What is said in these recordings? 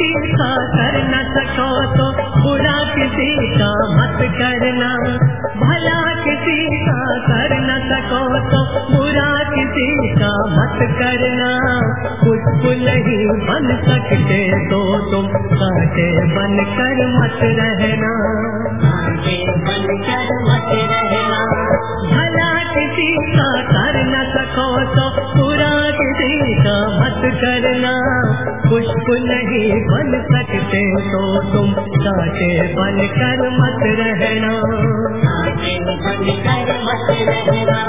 किसी का कर न सको तो बुरा किसी का मत करना, भला किसी का कर न सको तो बुरा किसी का मत करना। कुछ नहीं बन सकते तो तुम कांटे बन कर मत रहना, कांटे बन कर मत रहना। भला किसी का कर न सको तो बुरा किसी का मत करना। कुछ नहीं बन सकते तो तुम कांटे बन कर मत रहना, कांटे बन कर मत रहना।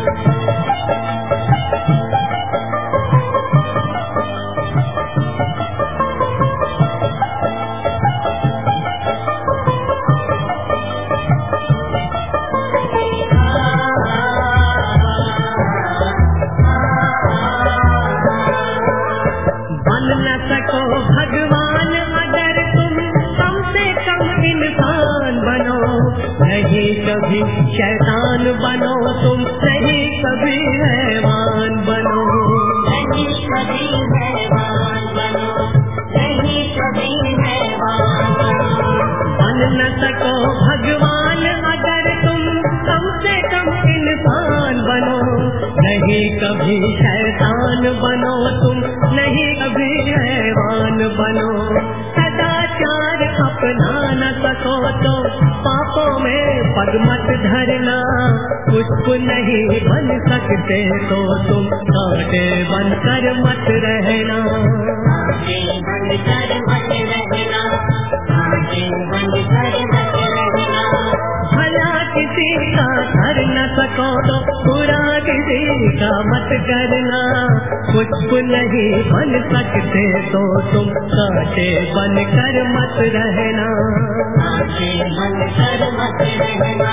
बन न सको भगवान अगर तुम कम से कम इंसान बनो, नहीं कभी शैतान बनो तुम, नहीं कभी हैवान बनो, नहीं कभी हैवान बनो, नहीं कभी हैवान बनो। बन न सको भगवान अगर तुम कम से कम इंसान बनो, नहीं कभी शैतान बनो तुम, नहीं कभी हैवान बनो। सदाचार अपना न सको तो पापों में पग मत धरना, कुछ नहीं बन सकते तो तुम कांटे बन कर मत रहना, कांटे बन कर मत रहना, कांटे बन कर मत रहना। भला किसी का कर न सको तो बुरा किसी का मत करना, कुछ नहीं बन सकते तो तुम कांटे बन कर मत रहना, कांटे बन कर मत रहना।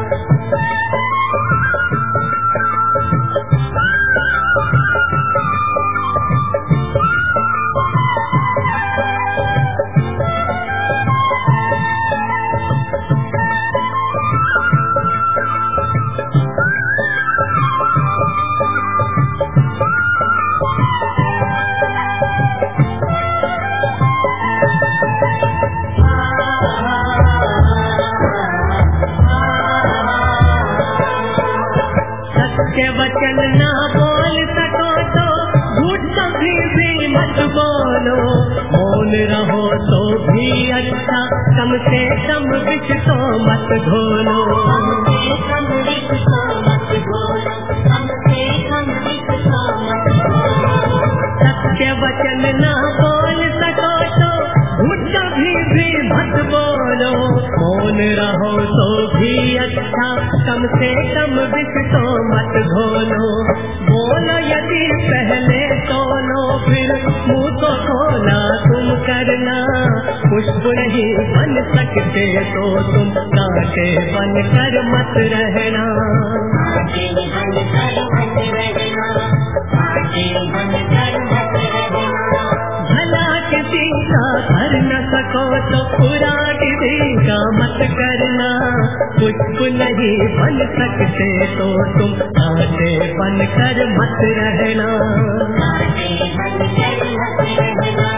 सत्य वचन ना बोल सको तो झूठ कभी भी मत बोलो, मौन रहो तो भी अच्छा, कम से कम विष तो मत घोलो, कम से कम विष तो मत घोलो, कम से कम विष तो मत घोलो। सत्य वचन ना बोल सको तो झूठ कभी भी मत बोलो, मौन रहो तो भी अच्छा, कम से कम विष तो मत घोलो। बोलो यदि पहले तोलो फिर मुँह तो खोला तुम करना, खुशबू नहीं बन सकते तो तुम कांटे बन कर मत रहना, कांटे बन कर मत रहना, कांटे बन कर मत रहना। भला किसी का कर न सको तो बुरा किसी का मत करना, कुछ नहीं बन सकते तो तुम कांटे बन कर मत रहना, कांटे बन कर मत रहना।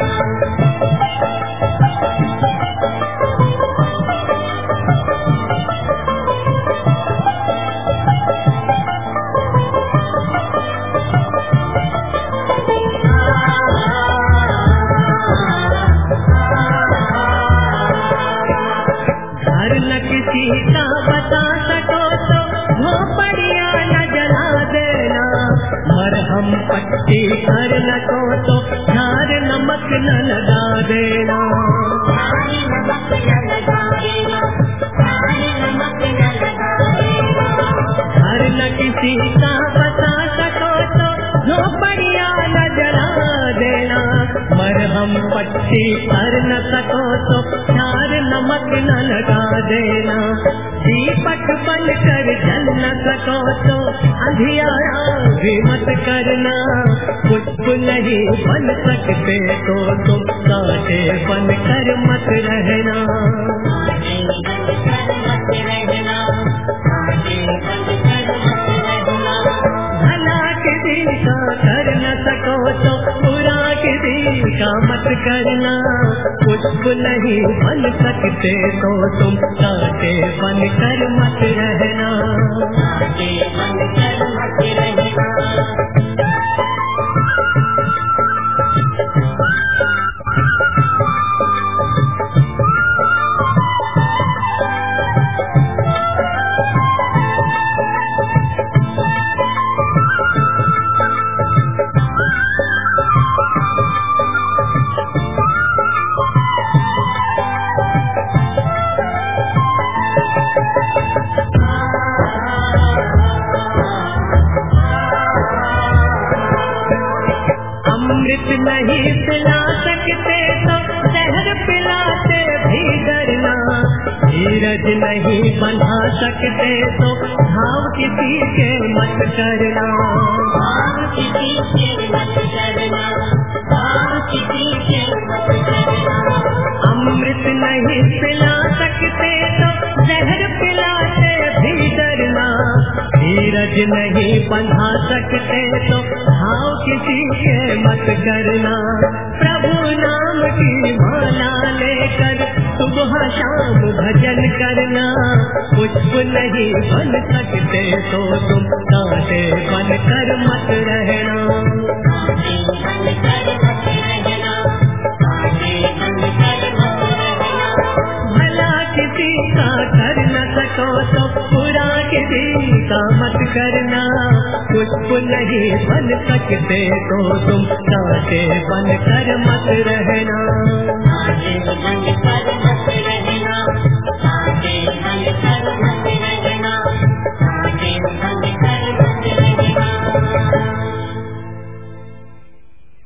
घर न किसी का बता सको तो झोपड़ियाँ न जला देना, मरहम पट्टी घर न को तो झार नमक न लगा देना, नमक न लगा देना, नमक न लगा देना। घर न किसी का बता सको तो झोपड़ियाँ न जला देना, मरहम पट्टी कर न सको तो झार नमक न लगा देना। दीपक बन कर जल न सको तो अंधियारा भी मत करना, कुछ नहीं बन सकते तो तुम कांटे बन कर मत रहना, कांटे बन कर मत रहना, कांटे बन कर मत रहना। भला किसी का कर न सको तो बुरा किसी का मत करना, पुष्प नहीं बन सकते तो तुम कांटे बन कर मत रहना, कांटे बन कर मत रहना। अमृत नहीं पिला सकते तो जहर पिलाते भी डरना, धीरज नहीं बंधा सकते तो भाव किसी के मत करना, भाव किसी के मत करना, भाव किसी के मत करना। अमृत नहीं पिला सकते तो जहर पिलाते भी डरना, धीरज नहीं बंधा सकते तो भाव किसी के मत करना। प्रभु नाम की माला लेकर सुबह शाम भजन करना, पुष्प नहीं बन सकते तो तुम कांटे बन कर मत रहना, कांटे बन कर मत रहना, कांटे बन कर मत रहना। भला किसी का कर न सको तो बुरा किसी का मत करना, पुष्प नहीं बन सकते तो तुम कांटे बन कर मत रहना, कांटे बन कर मत रहना, कांटे बन कर मत